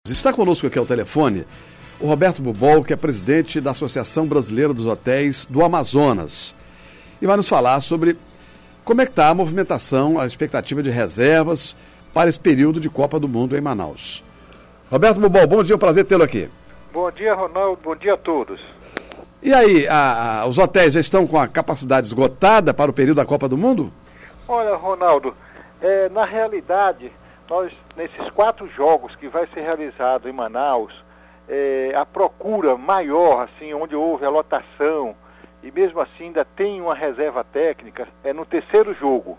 Está conosco aqui ao telefone o Roberto Bubol, que é presidente da Associação Brasileira dos Hotéis do Amazonas, e vai nos falar sobre como é que está a movimentação, a expectativa de reservas para esse período de Copa do Mundo em Manaus. Roberto Bubol, bom dia, é um prazer tê-lo aqui. Bom dia, Ronaldo, bom dia a todos. E aí, os hotéis já estão com a capacidade esgotada para o período da Copa do Mundo? Olha, Ronaldo, na realidade, nós, nesses 4 jogos que vai ser realizado em Manaus, a procura maior, assim, onde houve a lotação, e mesmo assim ainda tem uma reserva técnica, é no terceiro jogo,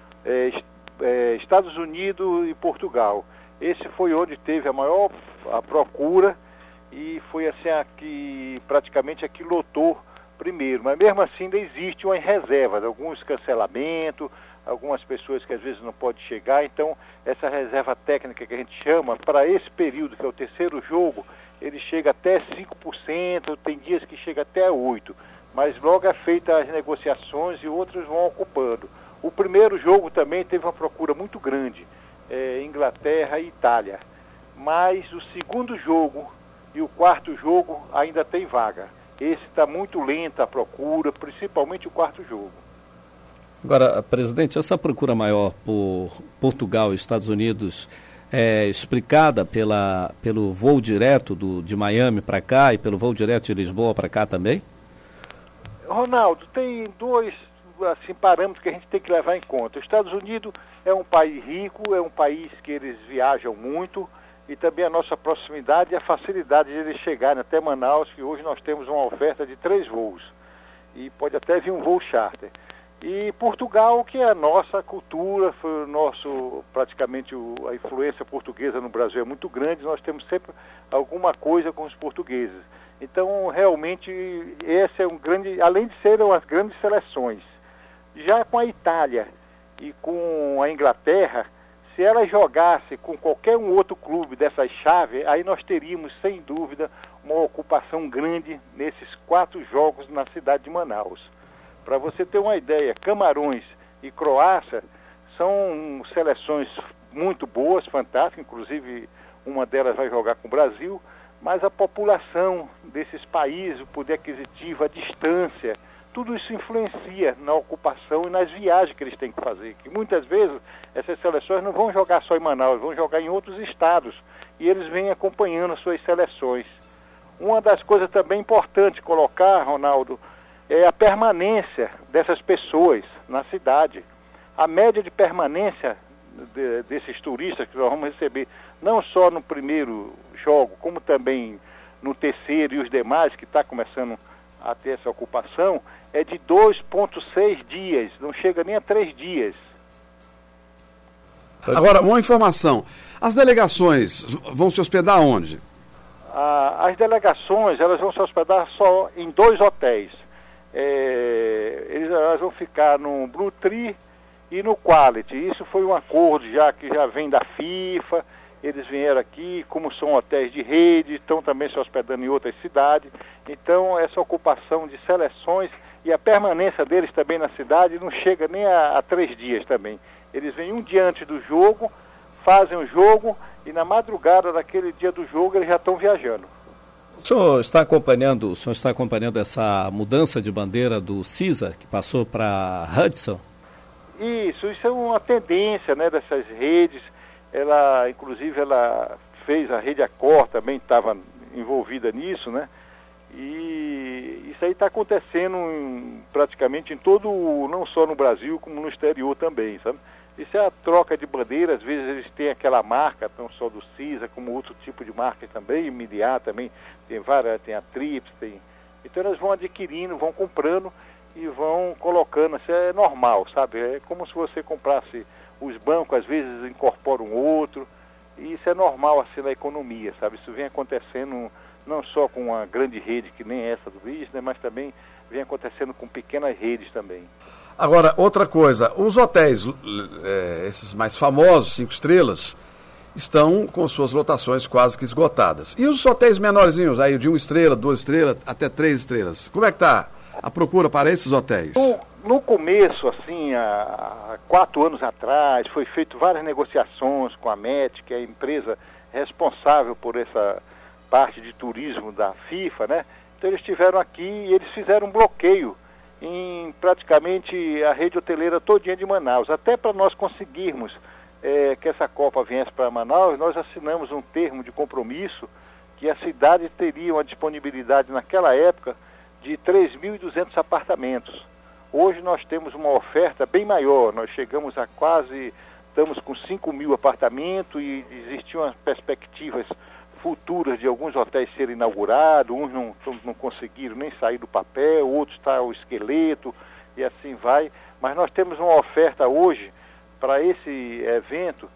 Estados Unidos e Portugal. Esse foi onde teve a procura, e foi assim aqui, praticamente aqui lotou primeiro, mas mesmo assim ainda existe uma reserva, alguns cancelamentos, algumas pessoas que às vezes não podem chegar, então essa reserva técnica que a gente chama, para esse período, que é o terceiro jogo, ele chega até 5%, tem dias que chega até 8%, mas logo é feita as negociações e outros vão ocupando. O primeiro jogo também teve uma procura muito grande, Inglaterra e Itália, mas o segundo jogo e o quarto jogo ainda tem vaga. Esse está muito lenta a procura, principalmente o quarto jogo. Agora, presidente, essa procura maior por Portugal e Estados Unidos é explicada pelo voo direto de Miami para cá e pelo voo direto de Lisboa para cá também? Ronaldo, tem dois parâmetros que a gente tem que levar em conta. Os Estados Unidos é um país rico, é um país que eles viajam muito, e também a nossa proximidade e a facilidade de eles chegarem até Manaus, que hoje nós temos uma oferta de 3 voos, e pode até vir um voo charter. E Portugal, que é a nossa cultura, foi o nosso, praticamente a influência portuguesa no Brasil é muito grande, nós temos sempre alguma coisa com os portugueses. Então, realmente, esse é um grande, além de serem as grandes seleções, já com a Itália e com a Inglaterra, se ela jogasse com qualquer um outro clube dessas chaves, aí nós teríamos, sem dúvida, uma ocupação grande nesses 4 jogos na cidade de Manaus. Para você ter uma ideia, Camarões e Croácia são seleções muito boas, fantásticas, inclusive uma delas vai jogar com o Brasil, mas a população desses países, o poder aquisitivo, a distância, tudo isso influencia na ocupação e nas viagens que eles têm que fazer. Que muitas vezes essas seleções não vão jogar só em Manaus, vão jogar em outros estados, e eles vêm acompanhando as suas seleções. Uma das coisas também importantes colocar, Ronaldo, é a permanência dessas pessoas na cidade. A média de permanência desses turistas que nós vamos receber, não só no primeiro jogo, como também no terceiro e os demais, que está começando a ter essa ocupação, é de 2,6 dias, não chega nem a 3 dias. Agora, uma informação, as delegações vão se hospedar onde? As delegações, elas vão se hospedar só em 2 hotéis. Elas vão ficar no Blue Tree e no Quality. Isso foi um acordo que já vem da FIFA. Eles vieram aqui, como são hotéis de rede, estão também se hospedando em outras cidades. Então, essa ocupação de seleções e a permanência deles também na cidade não chega nem a 3 dias também. Eles vêm um dia antes do jogo, fazem o jogo e na madrugada daquele dia do jogo eles já estão viajando. O senhor está acompanhando essa mudança de bandeira do CISA, que passou para Hudson? Isso é uma tendência, né, dessas redes. Ela, inclusive, ela fez a Rede Accor, também estava envolvida nisso, né? E isso aí está acontecendo praticamente em todo, não só no Brasil, como no exterior também, sabe? Isso é a troca de bandeira, às vezes eles têm aquela marca, não só do CISA, como outro tipo de marca também, Miliar também, tem várias, tem a Trips, tem... Então elas vão adquirindo, vão comprando e vão colocando, isso é normal, sabe? É como se você comprasse, os bancos às vezes incorporam outro, e isso é normal assim na economia, sabe? Isso vem acontecendo não só com uma grande rede que nem essa do Disney, mas também vem acontecendo com pequenas redes também. Agora, outra coisa, os hotéis, esses mais famosos, 5 estrelas, estão com suas lotações quase que esgotadas. E os hotéis menorzinhos, aí de 1 estrela, 2 estrelas, até 3 estrelas, como é que está a procura para esses hotéis? No começo, assim, há 4 anos atrás, foi feito várias negociações com a MET, que é a empresa responsável por essa parte de turismo da FIFA, né? Então eles estiveram aqui e eles fizeram um bloqueio em praticamente a rede hoteleira todinha de Manaus. Até para nós conseguirmos que essa Copa viesse para Manaus, nós assinamos um termo de compromisso que a cidade teria uma disponibilidade naquela época de 3.200 apartamentos. Hoje nós temos uma oferta bem maior, nós chegamos a estamos com 5.000 apartamentos e existiam perspectivas futuras de alguns hotéis serem inaugurados, uns não conseguiram nem sair do papel, outros está o esqueleto e assim vai. Mas nós temos uma oferta hoje para esse evento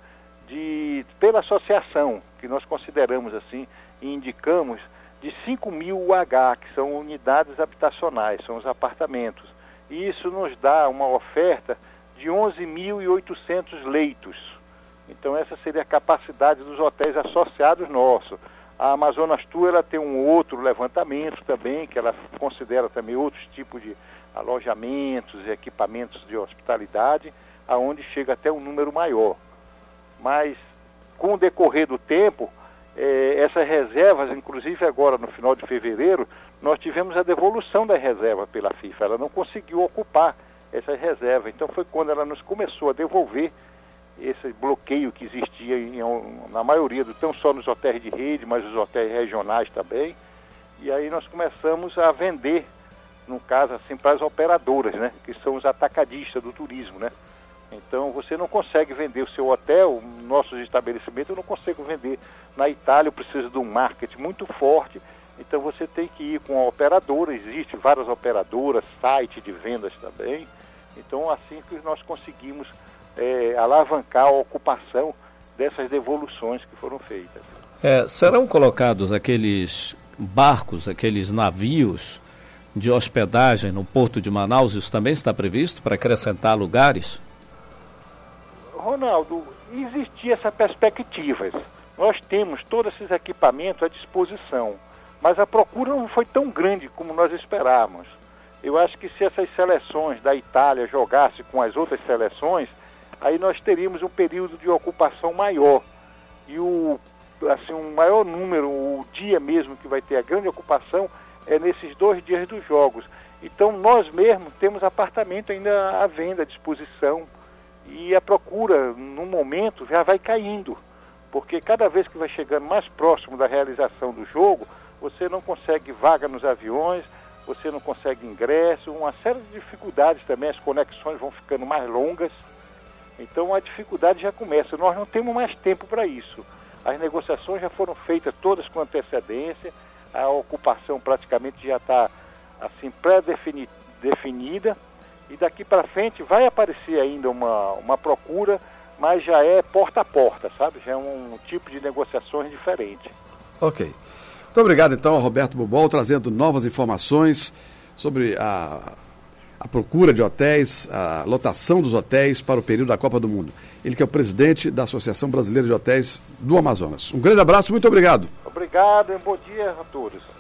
pela associação, que nós consideramos assim e indicamos, de 5.000 UH, que são unidades habitacionais, são os apartamentos. E isso nos dá uma oferta de 11.800 leitos. Então essa seria a capacidade dos hotéis associados nossos. A Amazonas Tour ela tem um outro levantamento também, que ela considera também outros tipos de alojamentos e equipamentos de hospitalidade, aonde chega até um número maior. Mas com o decorrer do tempo, essas reservas, inclusive agora no final de fevereiro, nós tivemos a devolução da reserva pela FIFA. Ela não conseguiu ocupar essas reservas. Então foi quando ela nos começou a devolver esse bloqueio que existia na maioria, não só nos hotéis de rede, mas os hotéis regionais também. E aí nós começamos a vender, no caso assim, para as operadoras, né, que são os atacadistas do turismo, né. Então você não consegue vender o seu hotel, nossos estabelecimentos eu não consigo vender. Na Itália eu preciso de um marketing muito forte, então você tem que ir com a operadora, existem várias operadoras, site de vendas também. Então assim que nós conseguimos alavancar a ocupação dessas devoluções que foram feitas. Serão colocados aqueles barcos, aqueles navios de hospedagem no Porto de Manaus? Isso também está previsto para acrescentar lugares? Ronaldo, existia essa perspectiva. Nós temos todos esses equipamentos à disposição, mas a procura não foi tão grande como nós esperávamos. Eu acho que se essas seleções da Itália jogassem com as outras seleções, aí nós teríamos um período de ocupação maior. E um maior número, o dia mesmo que vai ter a grande ocupação, é nesses 2 dias dos jogos. Então nós mesmos temos apartamento ainda à venda, à disposição. E a procura, no momento, já vai caindo, porque cada vez que vai chegando mais próximo da realização do jogo, você não consegue vaga nos aviões, você não consegue ingresso, uma série de dificuldades também, as conexões vão ficando mais longas, então a dificuldade já começa. Nós não temos mais tempo para isso. As negociações já foram feitas todas com antecedência, a ocupação praticamente já está assim, pré-definida, e daqui para frente vai aparecer ainda uma procura, mas já é porta a porta, sabe? Já é um tipo de negociações diferente. Ok. Muito obrigado, então, ao Roberto Bubol, trazendo novas informações sobre a procura de hotéis, a lotação dos hotéis para o período da Copa do Mundo. Ele que é o presidente da Associação Brasileira de Hotéis do Amazonas. Um grande abraço, muito obrigado. Obrigado e um bom dia a todos.